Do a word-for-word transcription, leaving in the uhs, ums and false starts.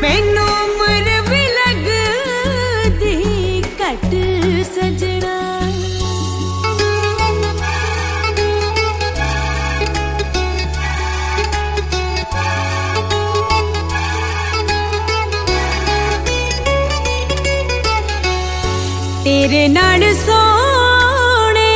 मैनू उम्र भी लगदी घट सजना। तेरे नाल सो